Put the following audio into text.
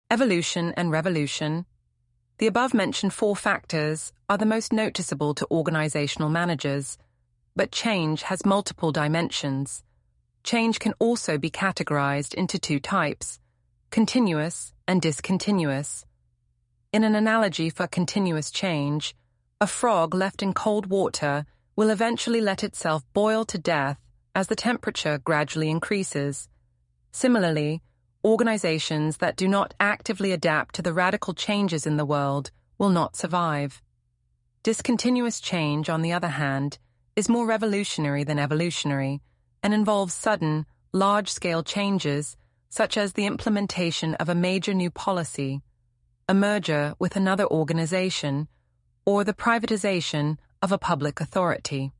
Evolution and revolution. The above-mentioned 4 factors are the most noticeable to organizational managers, but change has multiple dimensions. Change can also be categorized into 2 types, continuous and discontinuous. In an analogy for continuous change, a frog left in cold water will eventually let itself boil to death as the temperature gradually increases. Similarly, organizations that do not actively adapt to the radical changes in the world will not survive. Discontinuous change, on the other hand, is more revolutionary than evolutionary and involves sudden, large-scale changes such as the implementation of a major new policy, a merger with another organization, or the privatization of a public authority.